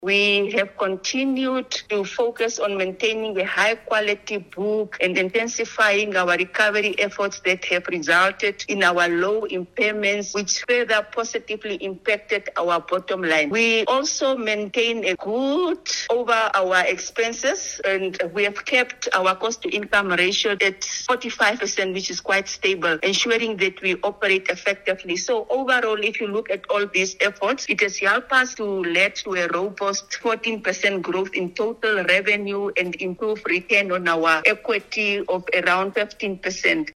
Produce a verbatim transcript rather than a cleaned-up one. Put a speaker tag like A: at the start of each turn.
A: We have continued to focus on maintaining a high-quality book and intensifying our recovery efforts that have resulted in our low impairments, which further positively impacted our bottom line. We also maintain a good over our expenses, and we have kept our cost-to-income ratio at forty-five percent, which is quite stable, ensuring that we operate effectively. So overall, if you look at all these efforts, it has helped us to lead to a robust fourteen percent growth in total revenue and improve return on our equity of around fifteen percent.